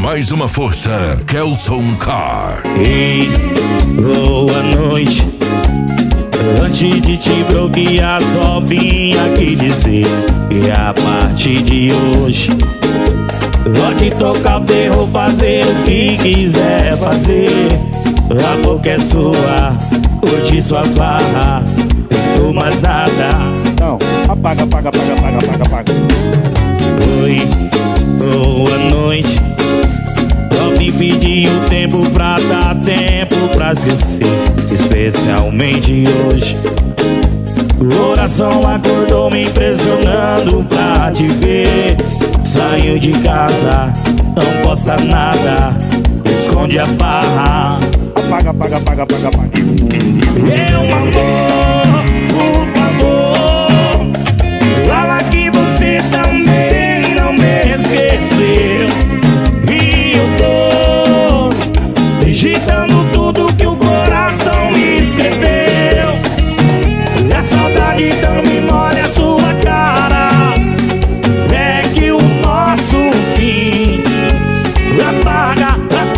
Mais uma força, Kelson Car. Ei, boa noite. Antes de te bloquear, só vim aqui dizer que a partir de hoje pode tocar o terror, fazer o que quiser fazer. A boca é sua, curte suas barras, não mais nada. Não, apaga. Oi, boa noite. Só me pedi um tempo pra dar tempo pra esquecer, especialmente hoje. O coração acordou me impressionando pra te ver. Saiu de casa, não posta nada, esconde a barra. Apaga. Meu amor, por favor, fala que você também não me esqueceu. E eu tô digitando tudo que o coração me escreveu. E a saudade também molha a sua cara. É que o nosso fim apaga.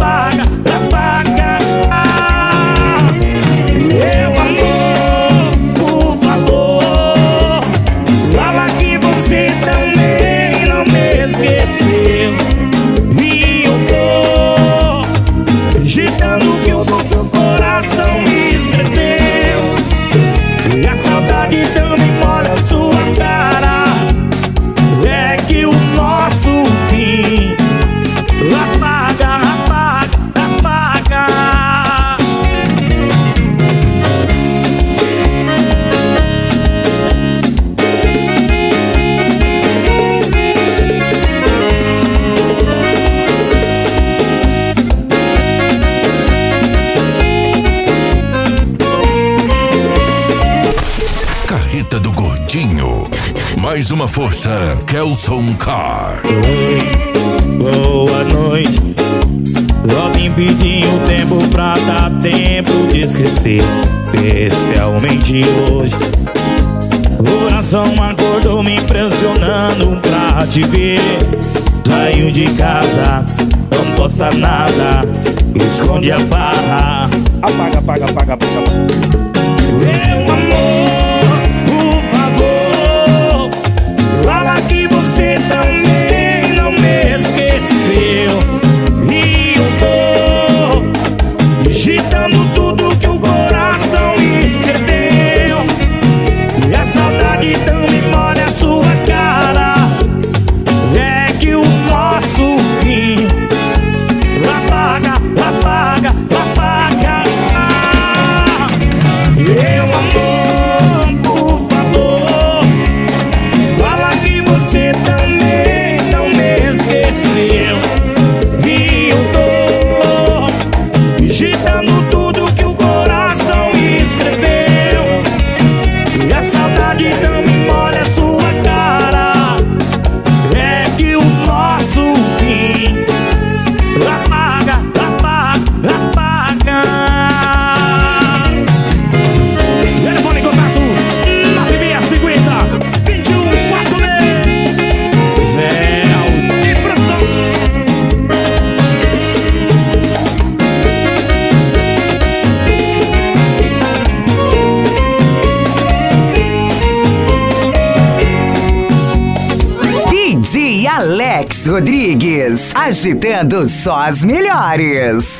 Meu amor, por favor, fala que você também não me esqueceu. E eu tô digitando que o teu coração me escreveu. E a saudade também molha a sua cara. É que o nosso fim apaga. Carreta do Gordinho. Mais uma força, Kelson Car. Oi, boa noite. Só me pedi um tempo pra dar tempo de esquecer, especialmente hoje. O coração acordou me impressionando pra te ver. Saiu de casa, não posta nada, esconde a barra. Apaga. Meu amor, por favor, fala que você também não me esqueceu. E eu tô digitando tudo que o coração escreveu. E a saudade também molha a sua cara. É que o nosso fim apaga. Meu amor, por favor, fala que você também não me esqueceu. E eu tô digitando tudo que o coração escreveu. E a saudade também molha a sua cara. É que o nosso fim apaga. Telefone contato 9650 2146. Zé de produção. DJ Alex Rodrigues, agitando só as melhores.